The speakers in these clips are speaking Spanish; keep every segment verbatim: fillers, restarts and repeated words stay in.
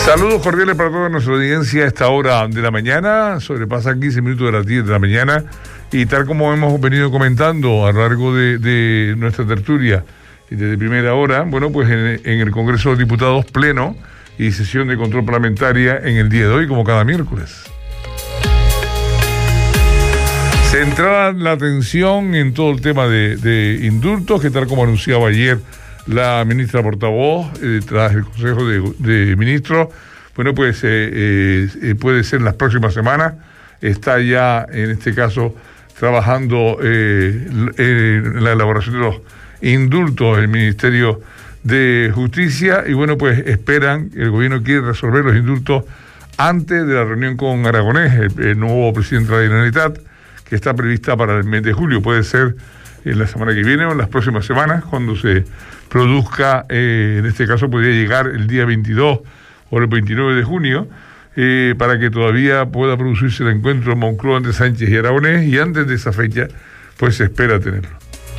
Saludos cordiales para toda nuestra audiencia a esta hora de la mañana. Sobrepasan quince minutos de las diez de la mañana. Y tal como hemos venido comentando a lo largo de, de nuestra tertulia y desde primera hora, bueno, pues en, en el Congreso de los Diputados, pleno y sesión de control parlamentaria en el día de hoy, como cada miércoles. Centrada la atención en todo el tema de, de indultos, que tal como anunciaba ayer la ministra portavoz, eh, tras el Consejo de, de Ministros, bueno, pues eh, eh, puede ser en las próximas semanas. Está ya, en este caso, trabajando eh, en la elaboración de los indultos el Ministerio de Justicia y, bueno, pues esperan, el gobierno quiere resolver los indultos antes de la reunión con Aragonés, el, el nuevo presidente de la Generalitat, que está prevista para el mes de julio. Puede ser en la semana que viene o en las próximas semanas, cuando se produzca, eh, en este caso podría llegar el día veintidós o el veintinueve de junio, eh, para que todavía pueda producirse el encuentro en Moncloa entre Sánchez y Aragonés, y antes de esa fecha pues se espera tenerlo.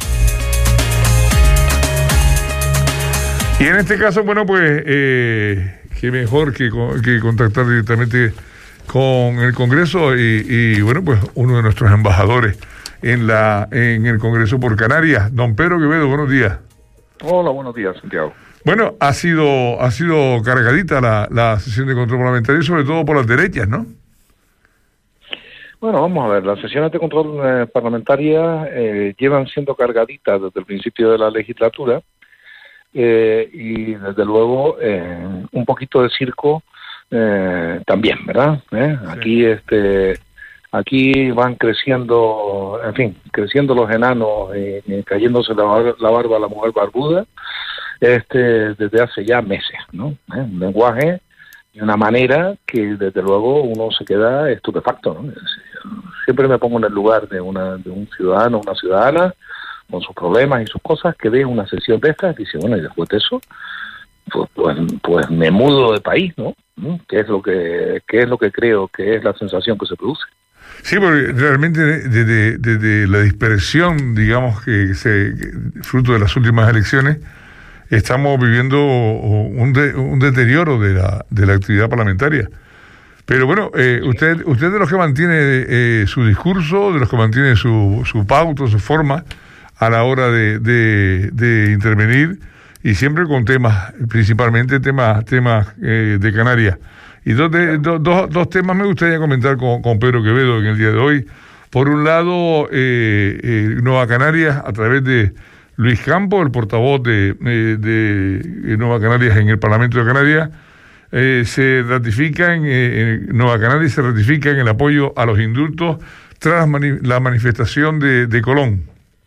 Y en este caso, bueno, pues eh, qué mejor que, que contactar directamente con el Congreso y, y bueno, pues uno de nuestros embajadores en la en el Congreso por Canarias, don Pedro Quevedo. Buenos días. Hola, buenos días, Santiago. Bueno, ha sido ha sido cargadita la, la sesión de control parlamentario, sobre todo por las derechas, ¿no? Bueno, vamos a ver, las sesiones de control eh, parlamentaria eh, llevan siendo cargaditas desde el principio de la legislatura eh, y desde luego eh, un poquito de circo eh, también, ¿verdad? ¿Eh? Sí. Aquí este aquí van creciendo, en fin, creciendo los enanos y, y cayéndose la, bar, la barba a la mujer barbuda. Este, desde hace ya meses, ¿no? ¿Eh? Un lenguaje y una manera que desde luego uno se queda estupefacto, ¿no? Siempre me pongo en el lugar de una de un ciudadano, una ciudadana, con sus problemas y sus cosas, que ve una sesión de estas y dice, bueno, y después de eso, pues, pues, pues me mudo de país, ¿no? ¿Qué es lo que, qué es lo que creo que es la sensación que se produce? Sí, porque realmente desde, desde la dispersión, digamos, que se fruto de las últimas elecciones, estamos viviendo un, de, un deterioro de la de la actividad parlamentaria. Pero bueno, eh, usted usted es de los que mantiene eh, su discurso, de los que mantiene su, su pauta, su forma a la hora de, de, de intervenir, y siempre con temas, principalmente temas temas eh, de Canarias. Y dos, de, do, dos, dos temas me gustaría comentar con, con Pedro Quevedo en el día de hoy. Por un lado, eh, eh, Nueva Canarias, a través de Luis Campos, el portavoz de, de, de Nueva Canarias en el Parlamento de Canarias, eh, se ratifica en, en Nueva Canarias se ratifica en el apoyo a los indultos tras mani la manifestación de, de Colón.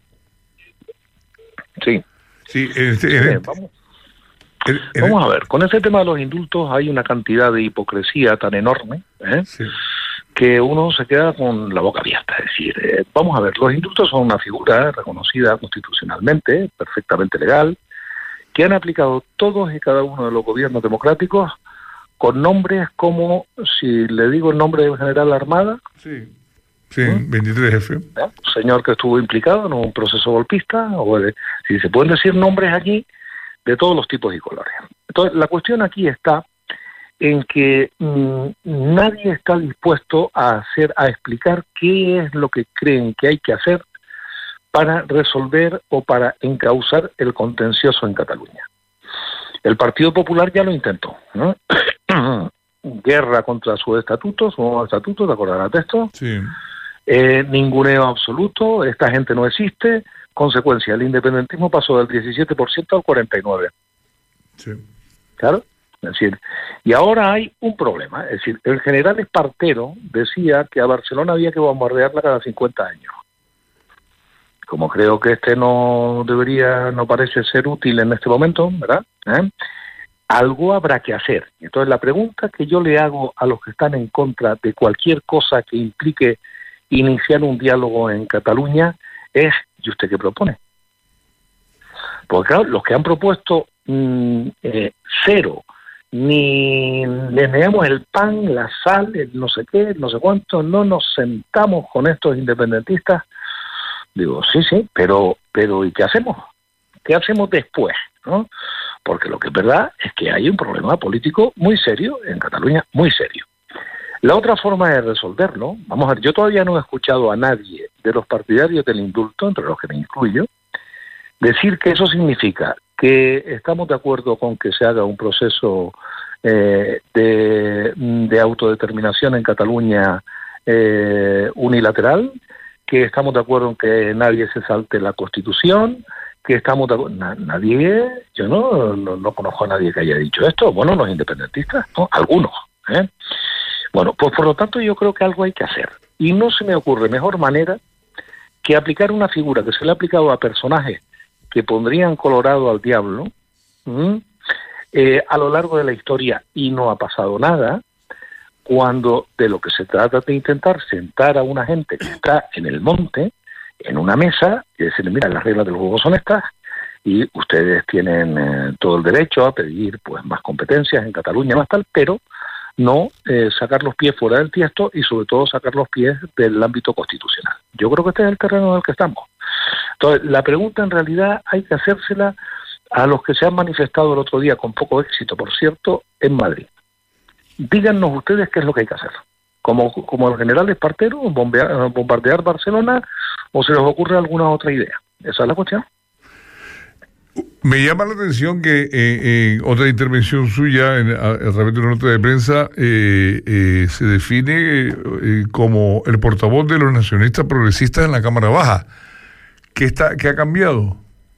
Sí. Sí, en este, en sí este, vamos. En, en vamos a ver, con ese tema de los indultos hay una cantidad de hipocresía tan enorme, ¿eh? Sí, que uno se queda con la boca abierta. Es decir, eh, vamos a ver, los indultos son una figura reconocida constitucionalmente, perfectamente legal, que han aplicado todos y cada uno de los gobiernos democráticos con nombres como, si le digo el nombre del general Armada, sí, sí, ¿Mm? veintitrés F. ¿Eh? Señor que estuvo implicado en un proceso golpista, o de, si se pueden decir nombres aquí de todos los tipos y colores. Entonces, la cuestión aquí está en que mmm, nadie está dispuesto a hacer, a explicar qué es lo que creen que hay que hacer para resolver o para encauzar el contencioso en Cataluña. El Partido Popular ya lo intentó, ¿no? Guerra contra sus estatutos, su nuevo estatuto, ¿te acordarás de esto? Sí. Eh, ninguneo absoluto, esta gente no existe. Consecuencia, el independentismo pasó del diecisiete por ciento al cuarenta y nueve por ciento. Sí. ¿Claro? Es decir, y ahora hay un problema. Es decir, el general Espartero decía que a Barcelona había que bombardearla cada cincuenta años. Como creo que este no debería, no parece ser útil en este momento, ¿verdad? ¿Eh? Algo habrá que hacer. Entonces, la pregunta que yo le hago a los que están en contra de cualquier cosa que implique iniciar un diálogo en Cataluña es, ¿y usted qué propone? Porque claro, los que han propuesto mmm, eh, cero, ni les negamos el pan, la sal, el no sé qué, no sé cuánto, no nos sentamos con estos independentistas. Digo, sí, sí, pero, pero ¿y qué hacemos? ¿Qué hacemos después? ¿No? porque lo que es verdad es que hay un problema político muy serio en Cataluña, muy serio. La otra forma de resolverlo, vamos a ver, yo todavía no he escuchado a nadie de los partidarios del indulto, entre los que me incluyo, decir que eso significa que estamos de acuerdo con que se haga un proceso eh, de, de autodeterminación en Cataluña eh, unilateral, que estamos de acuerdo en que nadie se salte la Constitución, que estamos de acuerdo. Na, nadie, yo no, no, no conozco a nadie que haya dicho esto. Bueno, los independentistas, ¿no? Algunos, ¿eh? Bueno, pues por lo tanto yo creo que algo hay que hacer. Y no se me ocurre mejor manera que aplicar una figura que se le ha aplicado a personajes que pondrían colorado al diablo ¿m? Eh, a lo largo de la historia y no ha pasado nada, cuando de lo que se trata de intentar sentar a una gente que está en el monte, en una mesa, y decirle, mira, las reglas del juego son estas, y ustedes tienen eh, todo el derecho a pedir pues más competencias en Cataluña, más tal, pero no eh, sacar los pies fuera del tiesto y sobre todo sacar los pies del ámbito constitucional. Yo creo que este es el terreno en el que estamos. Entonces, la pregunta en realidad hay que hacérsela a los que se han manifestado el otro día con poco éxito, por cierto, en Madrid. Díganos ustedes qué es lo que hay que hacer. Como, como el general Espartero, bombear, bombardear Barcelona, o se les ocurre alguna otra idea. Esa es la cuestión. Me llama la atención que eh, en otra intervención suya en, a, a través de una nota de prensa eh, eh, se define eh, como el portavoz de los nacionalistas progresistas en la Cámara Baja. ¿Qué, está, qué ha cambiado?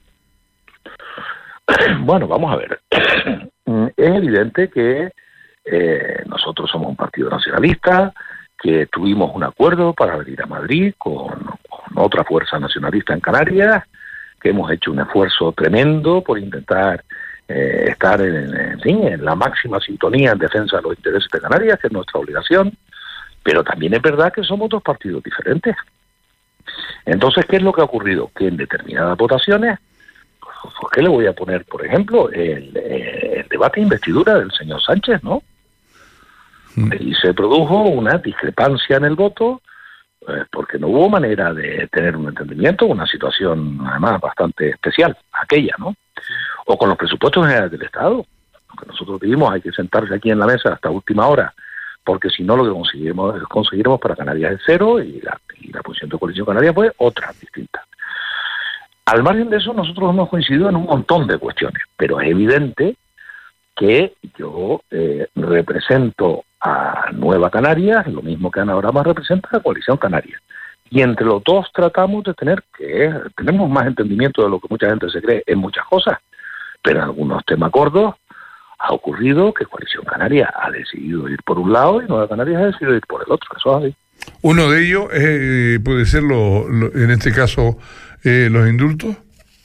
Bueno, vamos a ver. Es evidente que eh, nosotros somos un partido nacionalista, que tuvimos un acuerdo para venir a Madrid con, con otra fuerza nacionalista en Canarias, que hemos hecho un esfuerzo tremendo por intentar eh, estar en, en, fin, en la máxima sintonía en defensa de los intereses de Canarias, que es nuestra obligación, pero también es verdad que somos dos partidos diferentes. Entonces, ¿qué es lo que ha ocurrido? Que en determinadas votaciones, ¿por qué le voy a poner, por ejemplo, el, el debate de investidura del señor Sánchez, ¿no? Mm. Y se produjo una discrepancia en el voto, eh, porque no hubo manera de tener un entendimiento, una situación además bastante especial, aquella, ¿no? O con los presupuestos generales del Estado, que nosotros dijimos hay que sentarse aquí en la mesa hasta última hora, porque si no lo que conseguiremos, conseguiremos para Canarias es cero y la, y la posición de Coalición Canaria fue otra, distinta. Al margen de eso, nosotros hemos coincidido en un montón de cuestiones, pero es evidente que yo eh, represento a Nueva Canarias, lo mismo que Ana Brama representa a la Coalición Canaria. Y entre los dos tratamos de tener que, tenemos más entendimiento de lo que mucha gente se cree en muchas cosas, pero en algunos temas gordos ha ocurrido que Coalición Canaria ha decidido ir por un lado y Nueva Canarias ha decidido ir por el otro. Eso es así. Uno de ellos eh, puede ser, lo, lo, en este caso, eh, los indultos.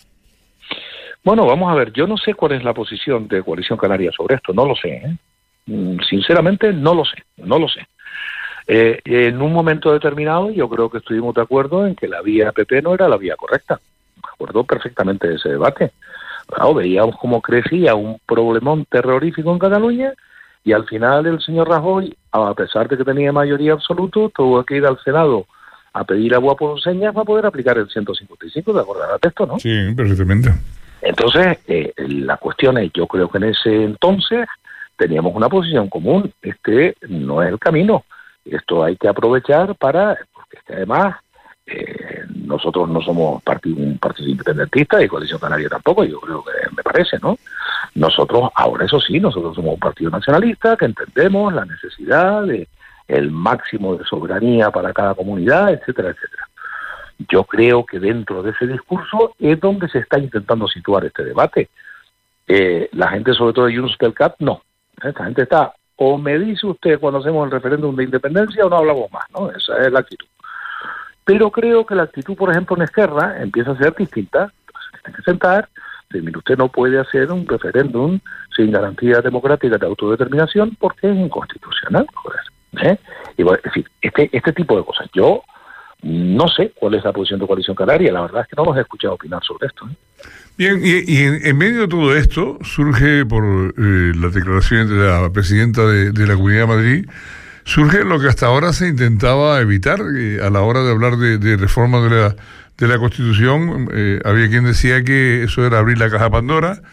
Bueno, vamos a ver, yo no sé cuál es la posición de Coalición Canaria sobre esto, no lo sé, ¿eh? Sinceramente no lo sé, no lo sé. Eh, en un momento determinado yo creo que estuvimos de acuerdo en que la vía P P no era la vía correcta. Me acuerdo perfectamente de ese debate. Claro, veíamos cómo crecía un problemón terrorífico en Cataluña y al final el señor Rajoy, a pesar de que tenía mayoría absoluta, tuvo que ir al Senado a pedir agua por señas para poder aplicar el ciento cincuenta y cinco, ¿te acordarás de esto, no? Sí, perfectamente. Entonces, eh, la cuestión es, yo creo que en ese entonces teníamos una posición común. Este no es el camino. Esto hay que aprovechar para, porque es que además eh, nosotros no somos partido, un partido independentista y Coalición Canaria tampoco, yo creo que me parece, ¿no? Nosotros, ahora eso sí, nosotros somos un partido nacionalista que entendemos la necesidad de el máximo de soberanía para cada comunidad, etcétera, etcétera. Yo creo que dentro de ese discurso es donde se está intentando situar este debate. Eh, la gente, sobre todo de Junts pel Cat, no. Esta gente está, o me dice usted cuando hacemos el referéndum de independencia o no hablamos más, ¿no? Esa es la actitud. Pero creo que la actitud, por ejemplo, en Esquerra empieza a ser distinta. Entonces, tiene que sentar, decir, mire, usted no puede hacer un referéndum sin garantía democrática de autodeterminación porque es inconstitucional. ¿eh? Y bueno, es decir, este, este tipo de cosas. Yo no sé cuál es la posición de Coalición Canaria, la verdad es que no los he escuchado opinar sobre esto. ¿eh? Bien, y, y en, en medio de todo esto surge por eh, las declaraciones de la presidenta de, de la Comunidad de Madrid, surge lo que hasta ahora se intentaba evitar eh, a la hora de hablar de, de reforma de la, de la Constitución. Eh, había quien decía que eso era abrir la caja Pandora,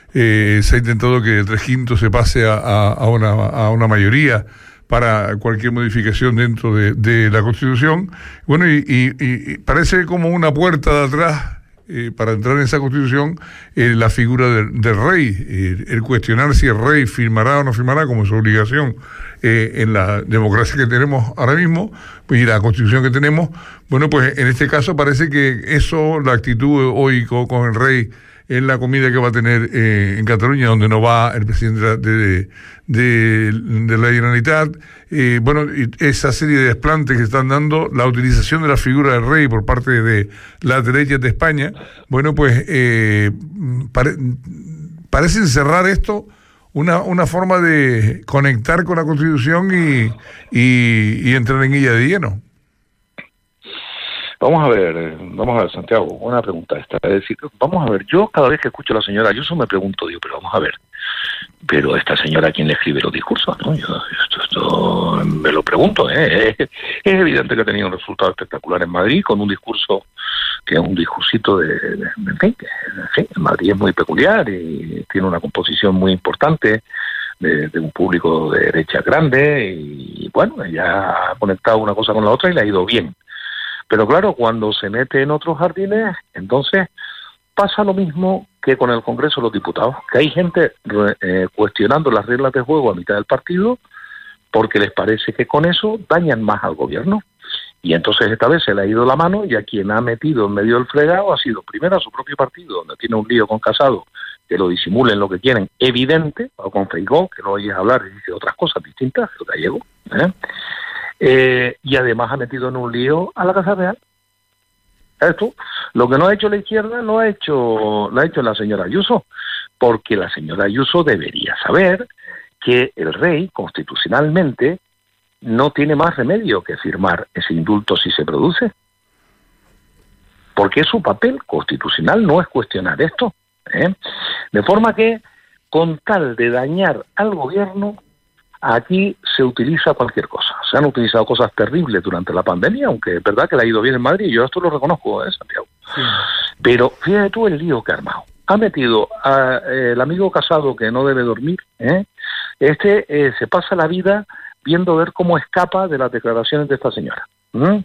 eh, se ha intentado que el tres quintos se pase a, a, a, una, a una mayoría para cualquier modificación dentro de, de la Constitución. Bueno, y, y, y parece como una puerta de atrás eh, para entrar en esa Constitución eh, la figura del, del rey, eh, el cuestionar si el rey firmará o no firmará, como es su obligación eh, en la democracia que tenemos ahora mismo, pues, y la Constitución que tenemos. Bueno, pues en este caso parece que eso, la actitud hoy con, con el rey en la comida que va a tener eh, en Cataluña, donde no va el presidente de, de, de, de la Generalitat, eh, bueno, y esa serie de desplantes que están dando, la utilización de la figura del rey por parte de las derechas de España, bueno, pues eh, pare, parece encerrar esto una, una forma de conectar con la Constitución y, y, y entrar en ella de lleno. Vamos a ver, vamos a ver, Santiago, una pregunta esta. Es decir, vamos a ver, yo cada vez que escucho a la señora Ayuso me pregunto, digo, pero vamos a ver, pero esta señora, ¿a quién le escribe los discursos? ¿No? Yo esto, esto me lo pregunto, ¿eh? Es evidente que ha tenido un resultado espectacular en Madrid con un discurso que es un discursito de, de, de en fin, que, en fin, Madrid es muy peculiar y tiene una composición muy importante de, de un público de derecha grande y bueno, ella ha conectado una cosa con la otra y le ha ido bien. Pero claro, cuando se mete en otros jardines, entonces pasa lo mismo que con el Congreso de los Diputados, que hay gente eh, cuestionando las reglas de juego a mitad del partido porque les parece que con eso dañan más al gobierno. Y entonces esta vez se le ha ido la mano y a quien ha metido en medio del fregado ha sido primero a su propio partido, donde tiene un lío con Casado, que lo disimulen lo que quieren, evidente, o con Feijóo, que no oyes hablar y dice otras cosas distintas, el gallego, ¿eh? Eh, y además ha metido en un lío a la Casa Real. Esto, lo que no ha hecho la izquierda, lo ha hecho, lo ha hecho la señora Ayuso, porque la señora Ayuso debería saber que el rey, constitucionalmente, no tiene más remedio que firmar ese indulto si se produce. Porque su papel constitucional no es cuestionar esto, ¿eh? De forma que, con tal de dañar al gobierno, aquí se utiliza cualquier cosa. Se han utilizado cosas terribles durante la pandemia, aunque es verdad que le ha ido bien en Madrid, yo esto lo reconozco, ¿eh, Santiago? Sí. Pero fíjate tú el lío que ha armado. Ha metido al amigo Casado que no debe dormir, ¿eh? Este eh, se pasa la vida viendo ver cómo escapa de las declaraciones de esta señora. ¿Mm?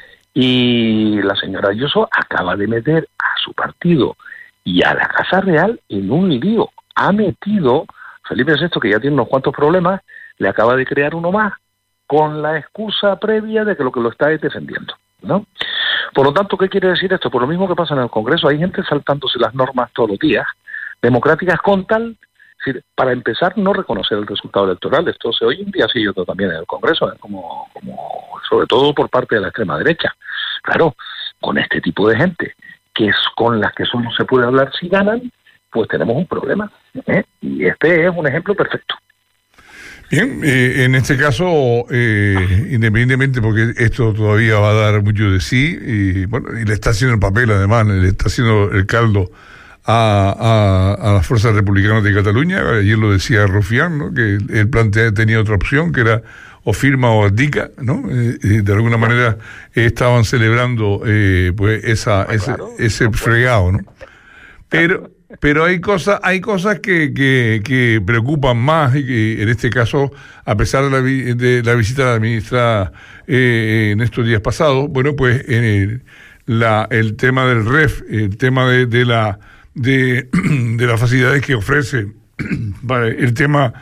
Y la señora Ayuso acaba de meter a su partido y a la Casa Real en un lío. Ha metido Felipe sexto, que ya tiene unos cuantos problemas, le acaba de crear uno más, con la excusa previa de que lo que lo está es defendiendo, ¿no? Por lo tanto, ¿qué quiere decir esto? Por lo mismo que pasa en el Congreso, hay gente saltándose las normas todos los días, democráticas con tal, es decir, para empezar, no reconocer el resultado electoral. Esto se oye un día sí y otro también en el Congreso, ¿eh? como, como sobre todo por parte de la extrema derecha. Claro, con este tipo de gente, que es con las que solo se puede hablar si ganan, pues tenemos un problema, ¿eh? Y este es un ejemplo perfecto. Bien, eh, en este caso, eh, independientemente, porque esto todavía va a dar mucho de sí, y bueno, y le está haciendo el papel además, le está haciendo el caldo a, a, a las fuerzas republicanas de Cataluña. Ayer lo decía Rufián, ¿no? Que él plantea, tenía otra opción, que era o firma o abdica, ¿no? Eh, de alguna manera eh, estaban celebrando eh, pues esa, ese, claro, ese fregado, ¿no? Pero pero hay cosas hay cosas que, que, que preocupan más, y que en este caso, a pesar de la, vi, de la visita de la ministra eh, en estos días pasados, bueno, pues en el, la, el tema del R E F, el tema de, de la de, de las facilidades que ofrece, el tema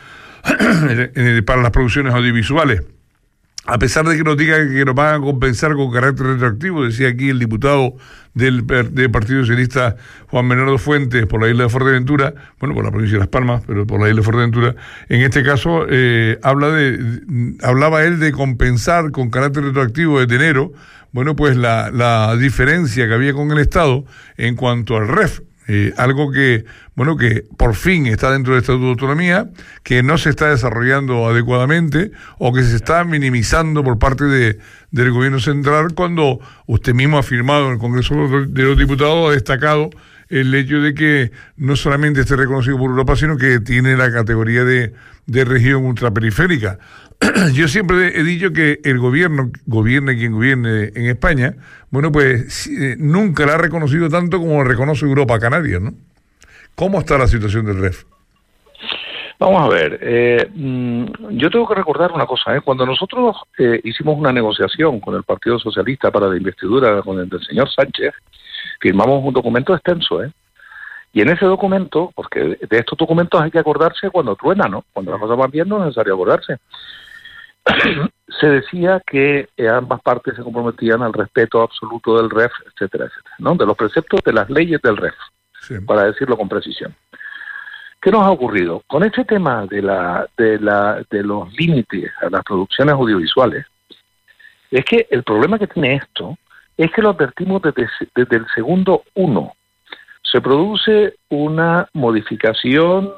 para las producciones audiovisuales, a pesar de que nos digan que nos van a compensar con carácter retroactivo, decía aquí el diputado del, del Partido Socialista Juan Bernardo Fuentes por la isla de Fuerteventura, bueno, por la provincia de Las Palmas, pero por la isla de Fuerteventura, en este caso eh, habla de, hablaba él de compensar con carácter retroactivo desde enero, bueno, pues la, la diferencia que había con el Estado en cuanto al R E F. Eh, algo que, bueno, que por fin está dentro del Estatuto de Autonomía, que no se está desarrollando adecuadamente o que se está minimizando por parte de, del gobierno central, cuando usted mismo ha firmado en el Congreso de los Diputados, ha destacado el hecho de que no solamente esté reconocido por Europa, sino que tiene la categoría de, de región ultraperiférica. Yo siempre he dicho que el gobierno, gobierne quien gobierne en España, bueno, pues eh, nunca la ha reconocido tanto como la reconoce Europa a Canarias, ¿no? ¿Cómo está la situación del R E F? Vamos a ver, eh, yo tengo que recordar una cosa, ¿eh? Cuando nosotros eh, hicimos una negociación con el Partido Socialista para la investidura con el del señor Sánchez, firmamos un documento extenso, ¿eh? Y en ese documento, porque de estos documentos hay que acordarse cuando truena, ¿no? Cuando las cosas van bien no es necesario acordarse. Se decía que ambas partes se comprometían al respeto absoluto del R E F, etcétera, etcétera, ¿no? De los preceptos de las leyes del R E F, sí, para decirlo con precisión. ¿Qué nos ha ocurrido? Con este tema de la de la de los límites a las producciones audiovisuales, es que el problema que tiene esto es que lo advertimos desde, desde el segundo uno. Se produce una modificación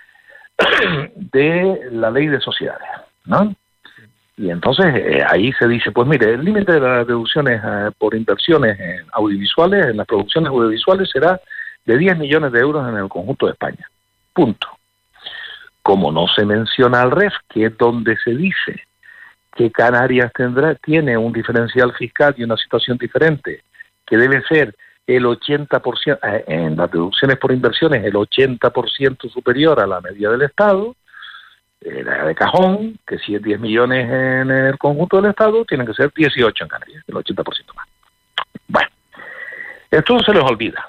de la ley de sociedades, ¿no? Y entonces eh, ahí se dice, pues mire, el límite de las deducciones eh, por inversiones en audiovisuales, en las producciones audiovisuales, será de diez millones de euros en el conjunto de España. Punto. Como no se menciona al R E F, que es donde se dice que Canarias tendrá tiene un diferencial fiscal y una situación diferente, que debe ser el ochenta por ciento, eh, en las deducciones por inversiones, el ochenta por ciento superior a la media del Estado, eh, la de cajón, que si es diez millones en el conjunto del Estado, tienen que ser dieciocho en Canarias, el ochenta por ciento más. Bueno, esto se les olvida.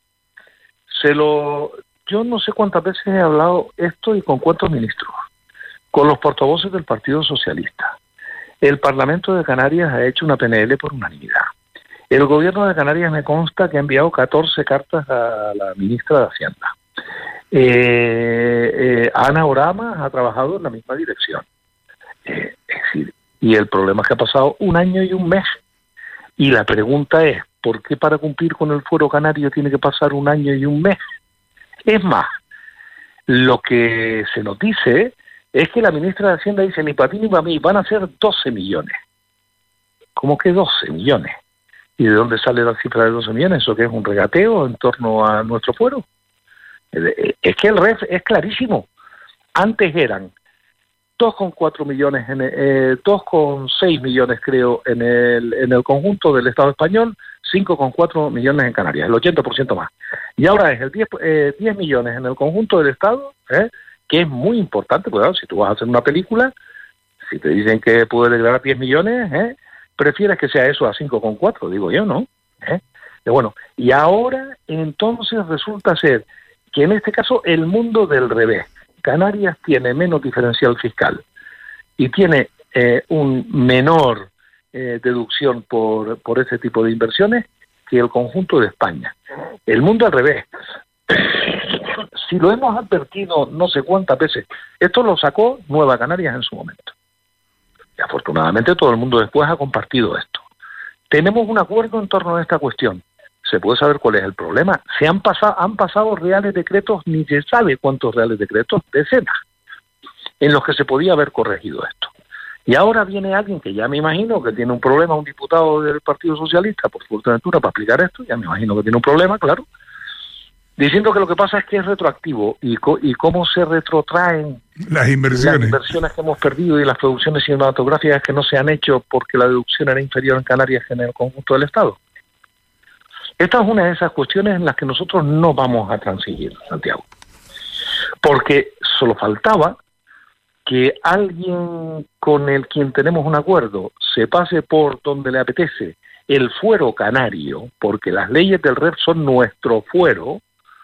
Se lo... Yo no sé cuántas veces he hablado esto y con cuántos ministros, con los portavoces del Partido Socialista. El Parlamento de Canarias ha hecho una P N L por unanimidad. El gobierno de Canarias me consta que ha enviado catorce cartas a la ministra de Hacienda. Eh, eh, Ana Orama ha trabajado en la misma dirección. Eh, es decir, y el problema es que ha pasado un año y un mes. Y la pregunta es, ¿por qué para cumplir con el fuero canario tiene que pasar un año y un mes? Es más, lo que se nos dice es que la ministra de Hacienda dice, ni para ti ni para mí, van a ser doce millones. ¿Cómo que doce millones? ¿Y de dónde sale la cifra de doce millones? ¿Eso que es un regateo en torno a nuestro fuero? Es que el R E F es clarísimo. Antes eran dos coma cuatro millones, en, eh, dos coma seis millones creo en el, en el conjunto del Estado español, cinco coma cuatro millones en Canarias, el ochenta por ciento más. Y ahora es el diez, eh, diez millones en el conjunto del Estado, ¿eh? Que es muy importante, cuidado, si tú vas a hacer una película, si te dicen que puede declarar diez millones, ¿eh? Prefieres que sea eso a cinco coma cuatro, digo yo, ¿no? ¿Eh? Y bueno, y ahora entonces resulta ser que en este caso el mundo del revés. Canarias tiene menos diferencial fiscal y tiene eh, un menor eh, deducción por, por ese tipo de inversiones que el conjunto de España. El mundo al revés. Si lo hemos advertido no sé cuántas veces, esto lo sacó Nueva Canarias en su momento. Y afortunadamente todo el mundo después ha compartido esto. Tenemos un acuerdo en torno a esta cuestión. Se puede saber cuál es el problema. Se han pasado, han pasado reales decretos, ni se sabe cuántos reales decretos, decenas, en los que se podía haber corregido esto. Y ahora viene alguien que ya me imagino que tiene un problema, un diputado del Partido Socialista, por Fuerteventura, para explicar esto, ya me imagino que tiene un problema, claro, diciendo que lo que pasa es que es retroactivo y, co y cómo se retrotraen las inversiones. las inversiones que hemos perdido y las producciones cinematográficas que no se han hecho porque la deducción era inferior en Canarias que en el conjunto del Estado. Esta es una de esas cuestiones en las que nosotros no vamos a transigir, Santiago. Porque solo faltaba que alguien con el quien tenemos un acuerdo se pase por donde le apetece el fuero canario, porque las leyes del R E F son nuestro fuero,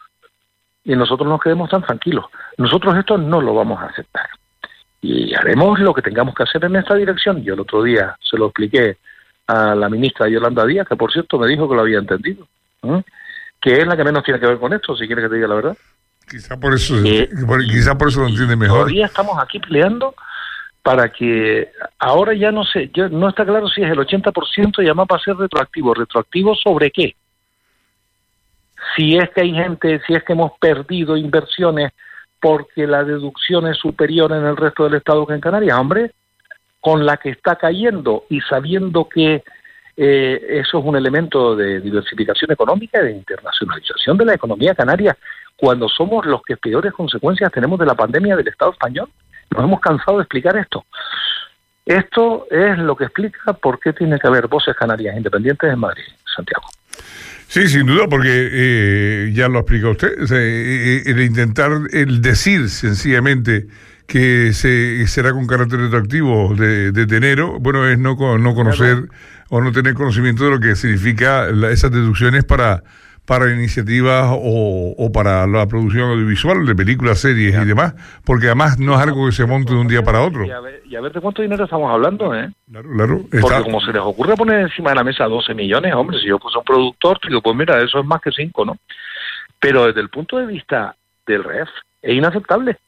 y nosotros nos quedemos tan tranquilos. Nosotros esto no lo vamos a aceptar. Y haremos lo que tengamos que hacer en esta dirección. Yo el otro día se lo expliqué a la ministra Yolanda Díaz, que por cierto me dijo que lo había entendido, ¿eh? Que es la que menos tiene que ver con esto, si quiere que te diga la verdad. Quizá por eso, eh, por, quizá por eso lo entiende mejor. Todavía estamos aquí peleando para que ahora ya no sé, ya no está claro si es el ochenta por ciento y además va a ser retroactivo. ¿Retroactivo sobre qué? Si es que hay gente, si es que hemos perdido inversiones porque la deducción es superior en el resto del Estado que en Canarias, hombre, con la que está cayendo y sabiendo que eh, eso es un elemento de diversificación económica y de internacionalización de la economía canaria, cuando somos los que peores consecuencias tenemos de la pandemia del Estado español. Nos hemos cansado de explicar esto. Esto es lo que explica por qué tiene que haber voces canarias independientes en Madrid, Santiago. Sí, sin duda, porque eh, ya lo explica usted, o sea, eh, el intentar, el decir sencillamente que se será con carácter retroactivo de, de enero, bueno, es no, no conocer claro. o no tener conocimiento de lo que significa la, esas deducciones para para iniciativas o, o para la producción audiovisual de películas, series claro. y demás, porque además no es algo que se monte de un día para otro. Y a ver, y a ver de cuánto dinero estamos hablando, ¿eh? Claro, claro. Porque está... como se les ocurre poner encima de la mesa doce millones, hombre, si yo fuese un productor, digo, pues mira, eso es más que cinco, ¿no? Pero desde el punto de vista del R E F, es inaceptable.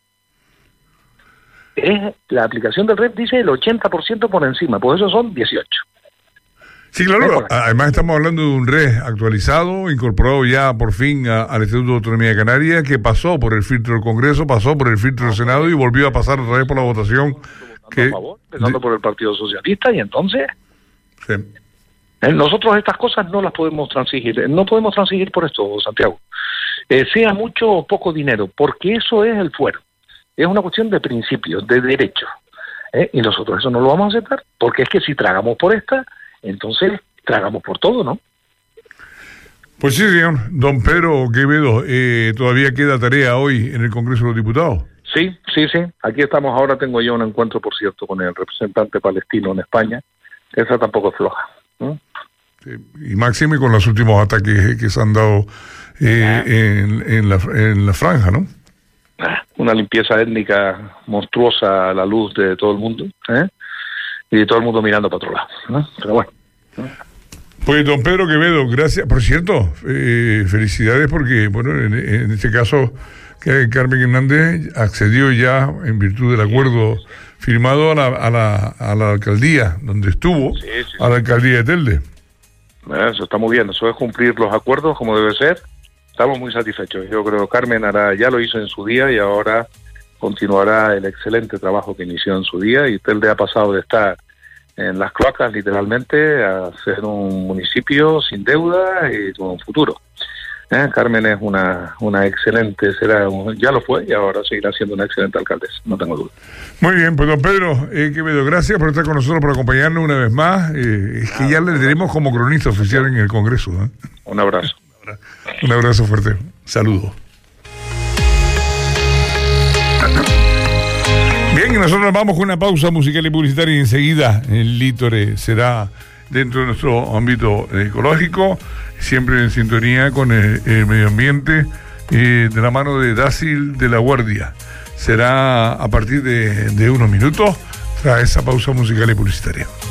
Es, la aplicación del R E F dice el ochenta por ciento por encima, pues eso son dieciocho. Sí, claro, además estamos hablando de un R E F actualizado, incorporado ya por fin a, al Estatuto de Autonomía de Canarias, que pasó por el filtro del Congreso, pasó por el filtro del Senado y volvió a pasar otra vez por la votación. Que, a favor, empezando de, por el Partido Socialista, y entonces sí. eh, nosotros estas cosas no las podemos transigir, no podemos transigir por esto, Santiago, eh, sea mucho o poco dinero, porque eso es el fuero, es una cuestión de principios, de derechos, ¿eh? Y nosotros eso no lo vamos a aceptar, porque es que si tragamos por esta, entonces tragamos por todo, ¿no? Pues sí, señor. Don Pedro Quevedo, eh, ¿todavía queda tarea hoy en el Congreso de los Diputados? Sí, sí, sí. Aquí estamos ahora, tengo yo un encuentro, por cierto, con el representante palestino en España. Esa tampoco es floja. ¿Mm? Sí, y máximo con los últimos ataques que se han dado eh, en, en, la, en la franja, ¿no? Una limpieza étnica monstruosa a la luz de todo el mundo, ¿eh? Y todo el mundo mirando para otro lado, ¿no? Pero bueno. Pues don Pedro Quevedo, gracias. Por cierto, eh, felicidades porque, bueno, en, en este caso, que Carmen Hernández accedió ya, en virtud del acuerdo firmado, a la, a la, a la alcaldía, donde estuvo, sí, sí, a la alcaldía de Telde. Eso está muy bien, eso es cumplir los acuerdos como debe ser. Estamos muy satisfechos. Yo creo que Carmen hará, ya lo hizo en su día y ahora continuará el excelente trabajo que inició en su día, y Telde ha pasado de estar en las cloacas literalmente a ser un municipio sin deuda y con un futuro. ¿Eh? Carmen es una una excelente, será ya lo fue y ahora seguirá siendo una excelente alcaldesa, no tengo duda. Muy bien, pues don Pedro eh, Quevedo, gracias por estar con nosotros, por acompañarnos una vez más. Eh, es que ya le tenemos como cronista oficial en el Congreso, ¿eh? Un abrazo. Un abrazo fuerte. Saludos. Bien, y nosotros vamos con una pausa musical y publicitaria y enseguida el Lítore será dentro de nuestro ámbito ecológico, siempre en sintonía con el, el medio ambiente, eh, de la mano de Dácil de la Guardia. Será a partir de, de unos minutos tras esa pausa musical y publicitaria.